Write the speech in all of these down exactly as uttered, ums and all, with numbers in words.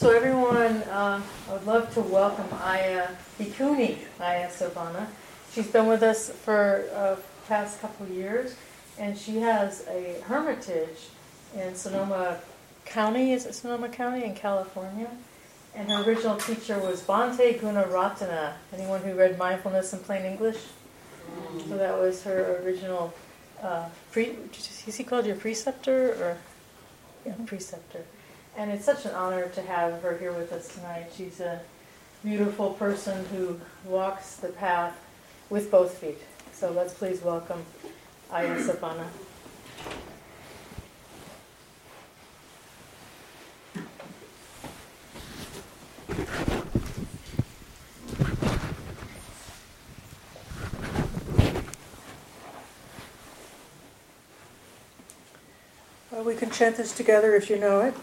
So everyone, uh, I would love to welcome Aya Bhikkhuni, Aya Savana. She's been with us for uh, past couple of years, and she has a hermitage in Sonoma County, is it Sonoma County in California? And her original teacher was Bhante Gunaratana. Anyone who read Mindfulness in Plain English? Mm. So that was her original, uh, pre- is he called your preceptor? or yeah, preceptor. And it's such an honor to have her here with us tonight. She's a beautiful person who walks the path with both feet. So let's please welcome Aya Savana. Well, we can chant this together if you know it.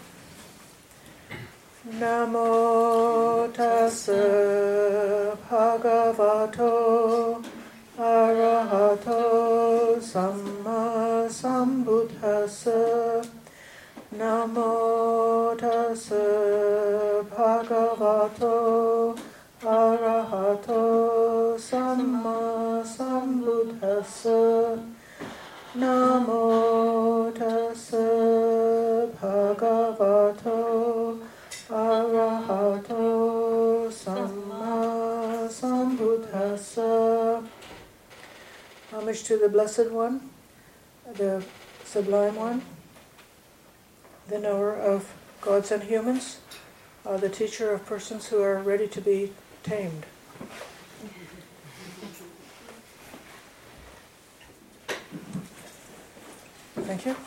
Namo tassa bhagavato arahato samma sambuddhassa. Namo tassa bhagavato arahato samma sambuddhassa. Namo tassa bhagavato arahato samma sambuddhassa. Homage to the Blessed One, the Sublime One, the knower of gods and humans, uh, the teacher of persons who are ready to be tamed. Thank you.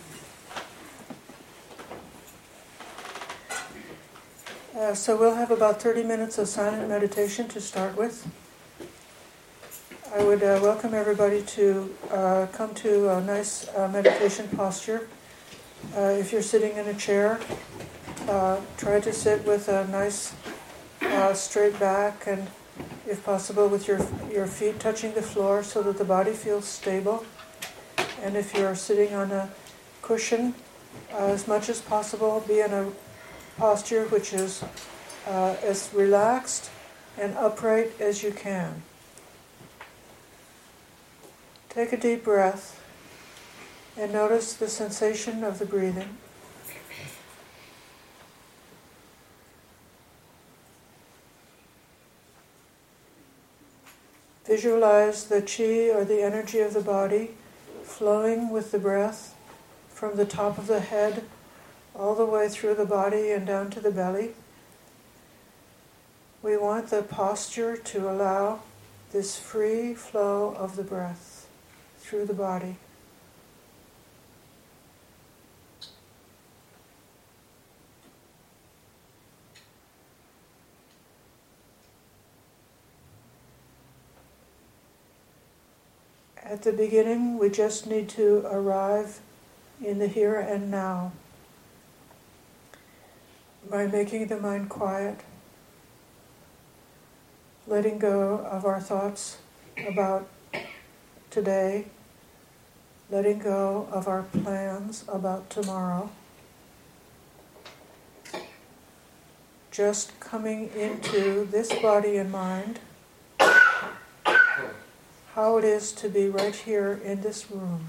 Uh, so we'll have about thirty minutes of silent meditation to start with. I would uh, welcome everybody to uh, come to a nice uh, meditation posture. Uh, if you're sitting in a chair, uh, try to sit with a nice uh, straight back and, if possible, with your your feet touching the floor so that the body feels stable. And if you're sitting on a cushion, uh, as much as possible, be in a posture which is uh, as relaxed and upright as you can. Take a deep breath and notice the sensation of the breathing. Visualize the chi or the energy of the body flowing with the breath from the top of the head all the way through the body and down to the belly. We want the posture to allow this free flow of the breath through the body. At the beginning, we just need to arrive in the here and now by making the mind quiet, letting go of our thoughts about today, letting go of our plans about tomorrow, just coming into this body and mind, how it is to be right here in this room.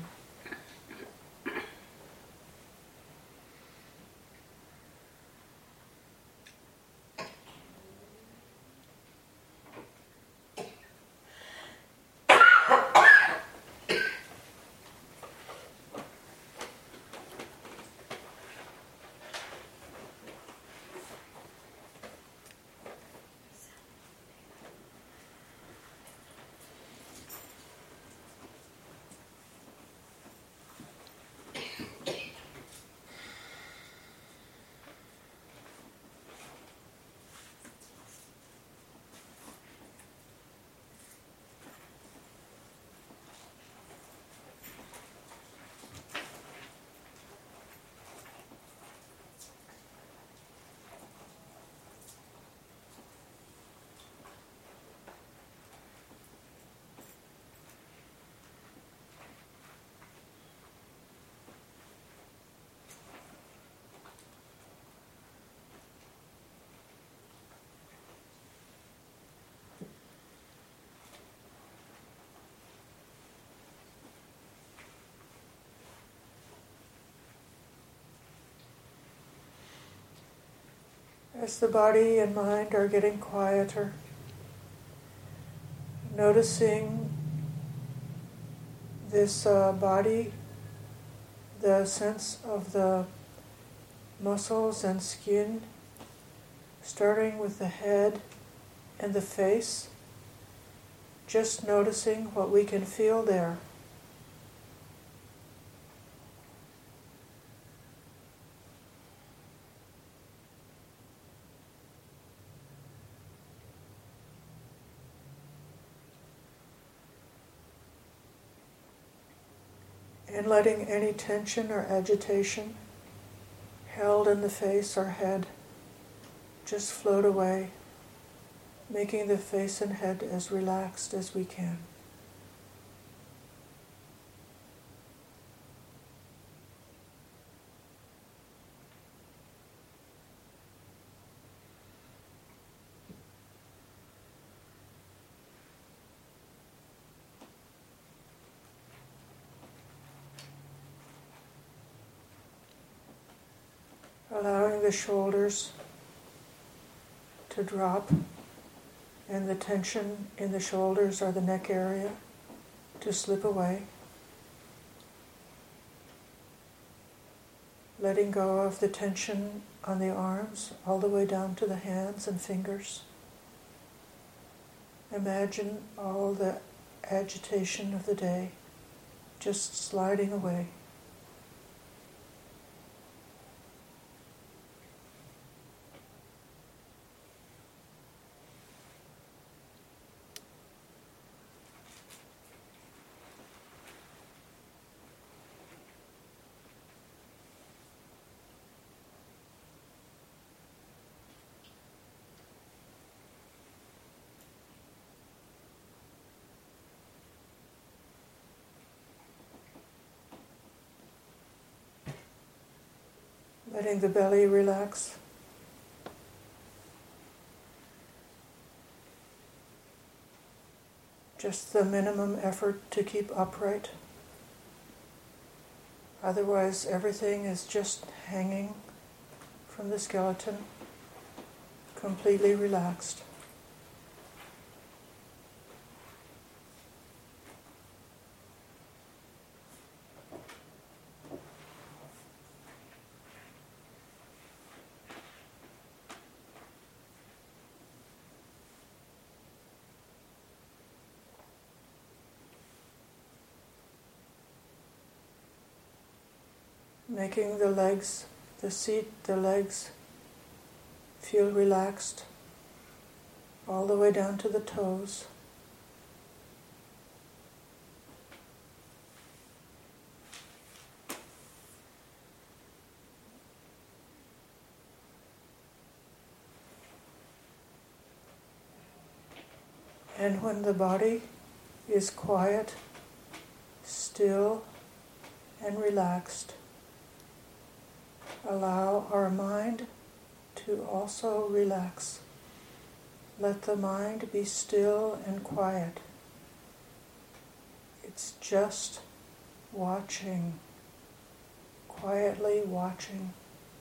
As the body and mind are getting quieter, noticing this uh, body, the sense of the muscles and skin, starting with the head and the face, just noticing what we can feel there. And letting any tension or agitation held in the face or head just float away, making the face and head as relaxed as we can. Allowing the shoulders to drop and the tension in the shoulders or the neck area to slip away. Letting go of the tension on the arms all the way down to the hands and fingers. Imagine all the agitation of the day just sliding away. Letting the belly relax. Just the minimum effort to keep upright. Otherwise, everything is just hanging from the skeleton, completely relaxed. Making the legs, the seat, the legs feel relaxed all the way down to the toes. And when the body is quiet, still, and relaxed, allow our mind to also relax. Let the mind be still and quiet. It's just watching, quietly watching.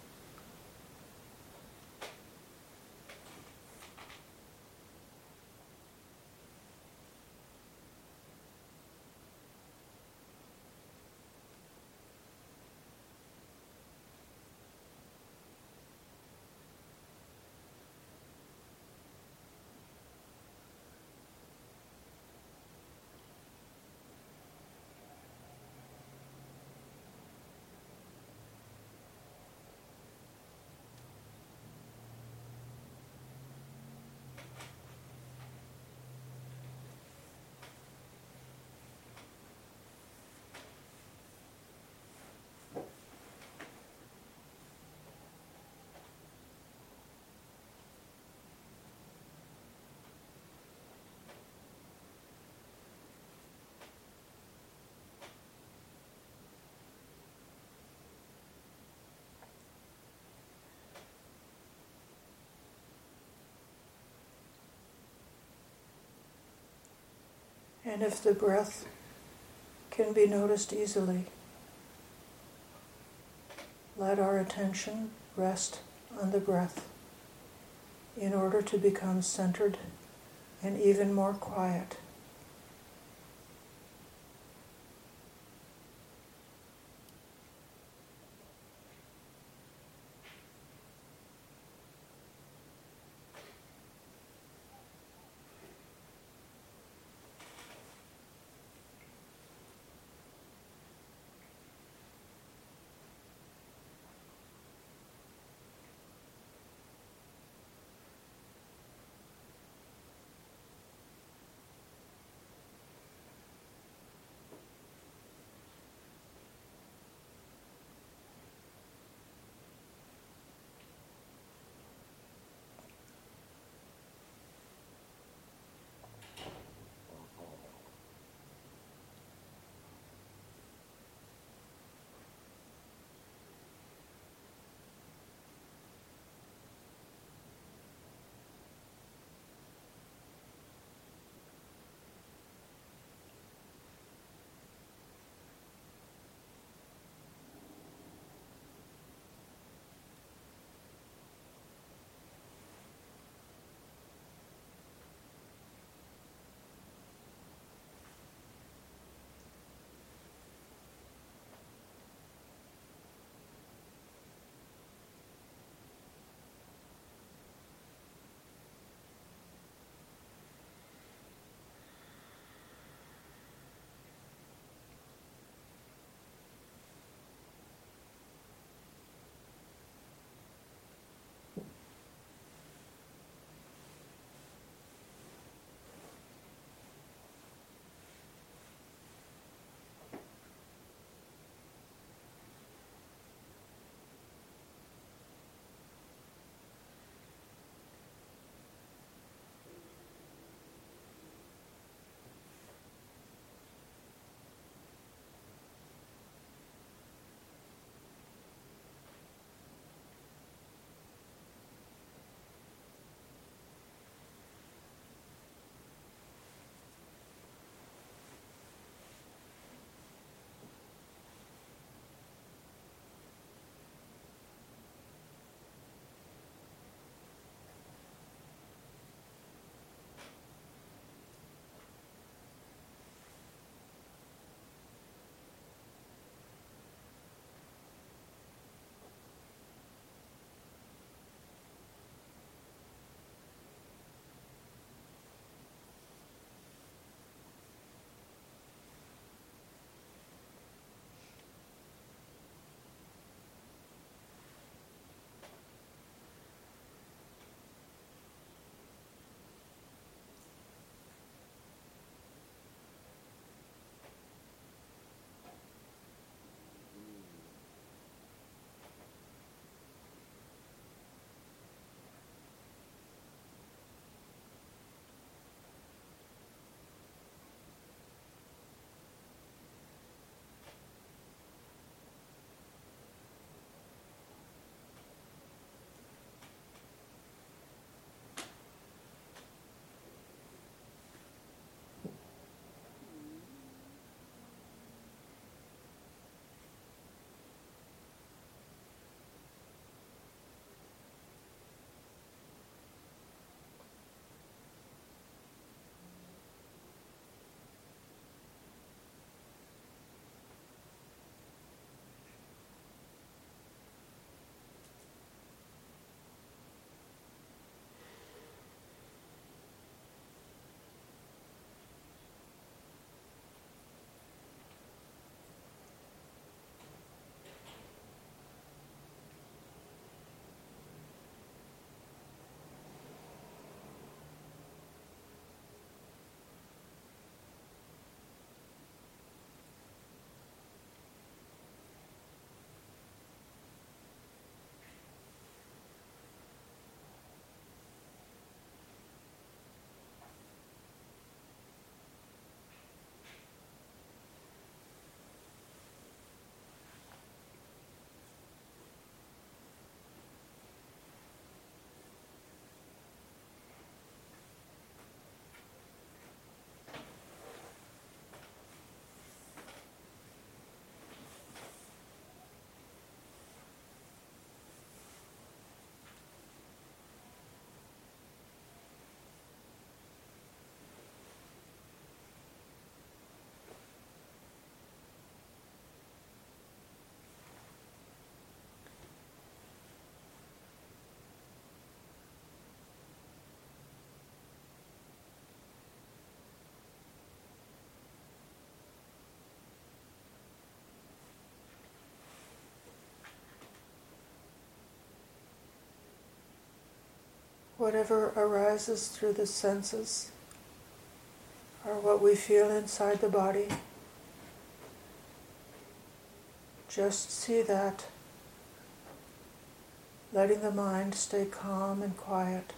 And if the breath can be noticed easily, let our attention rest on the breath. in order to become centered and even more quiet. whatever arises through the senses or what we feel inside the body. Just see that, letting the mind stay calm and quiet.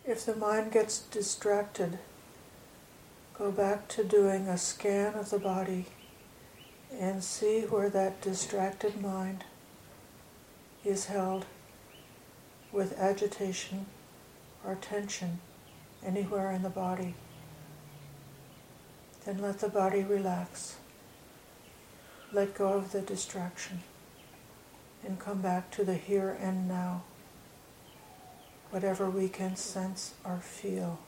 If the mind gets distracted, go back to doing a scan of the body and see where that distracted mind is held with agitation or tension anywhere in the body. Then let the body relax. Let go of the distraction and come back to the here and now, whatever we can sense or feel.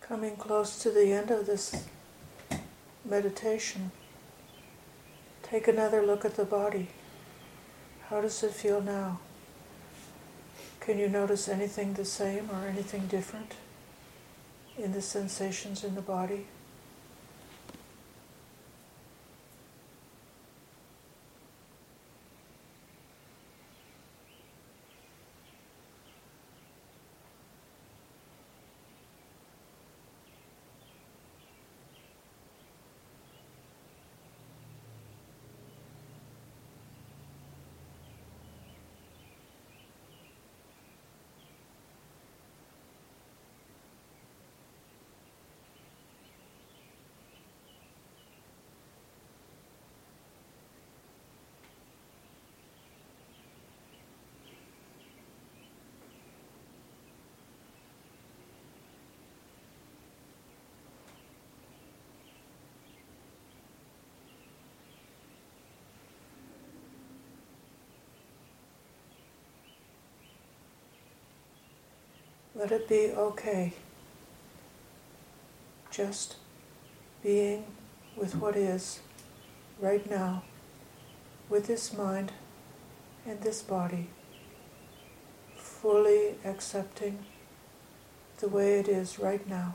Coming close to the end of this meditation, take another look at the body. How does it feel now? Can you notice anything the same or anything different in the sensations in the body? Let it be okay. Just being with what is right now, with this mind and this body, fully accepting the way it is right now.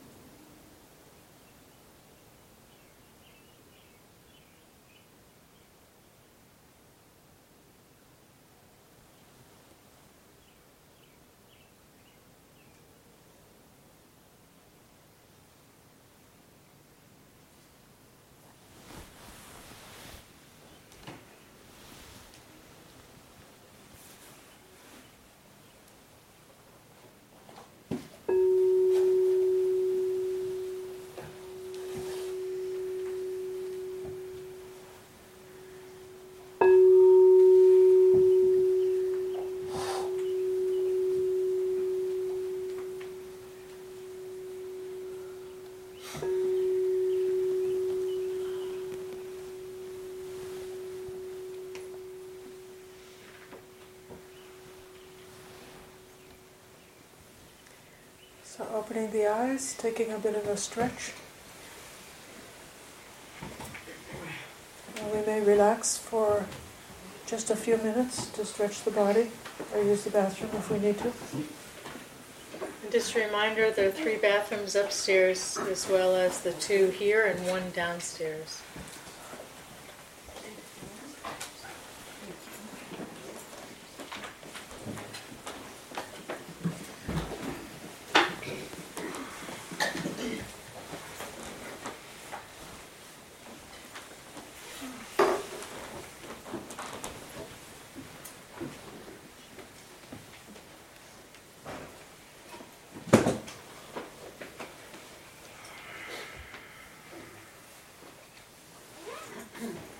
So opening the eyes, taking a bit of a stretch. And we may relax for just a few minutes to stretch the body or use the bathroom if we need to. And just a reminder, there are three bathrooms upstairs as well as the two here and one downstairs. Hmm.